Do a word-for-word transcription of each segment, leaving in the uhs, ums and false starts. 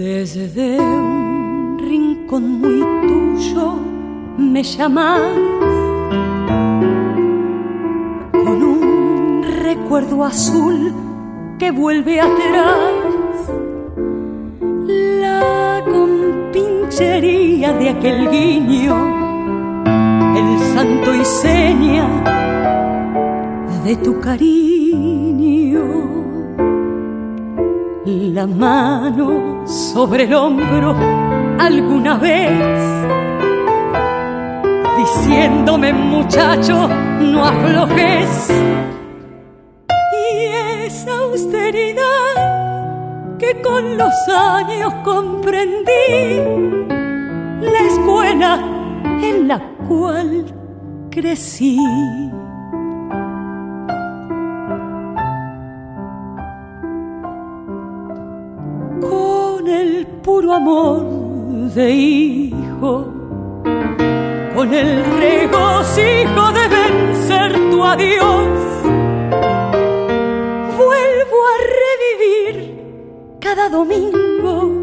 Desde un rincón muy tuyo me llamas, con un recuerdo azul que vuelve atrás, la compinchería de aquel guiño, el santo y seña de tu cariño. La mano sobre el hombro alguna vez, diciéndome muchacho, no aflojes. Y esa austeridad que con los años comprendí, la escuela en la cual crecí. El puro amor de hijo, con el regocijo de vencer tu adiós, vuelvo a revivir cada domingo,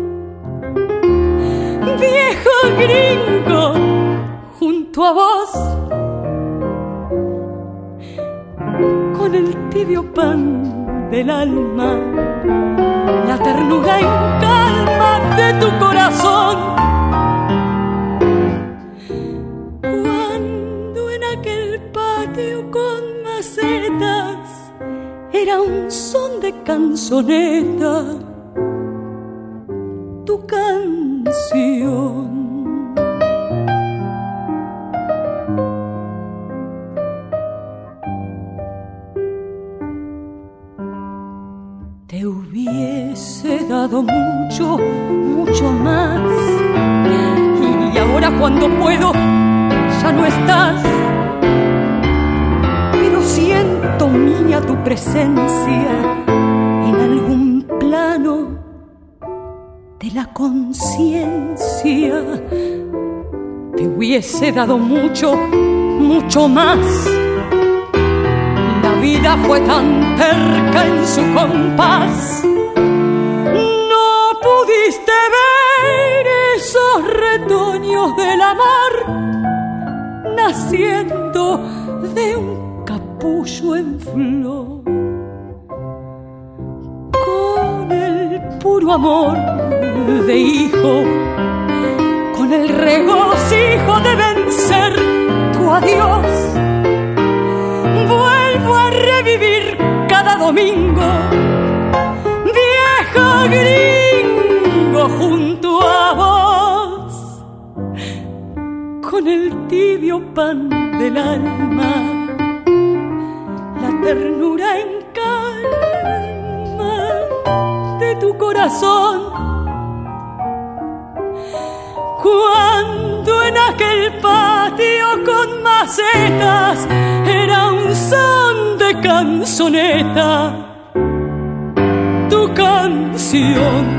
viejo gringo, junto a vos, con el tibio pan del alma, la ternura en calma de tu corazón. Cuando en aquel patio con macetas era un son de canzoneta, tu canción. Te hubiese dado mucho, mucho más, y ahora cuando puedo ya no estás, pero siento mía tu presencia en algún plano de la conciencia. Te hubiese dado mucho, mucho más. La vida fue tan terca en su compás, no pudiste ver esos retoños de la mar naciendo de un capullo en flor. Con el puro amor de hijo, con el regocijo de vencer tu adiós, vuelvo a revivir cada domingo, viejo gringo, junto a vos, con el tibio pan del alma, la ternura en calma de tu corazón. Cuando en aquel patio con macetas era un son de canzoneta, tu canción.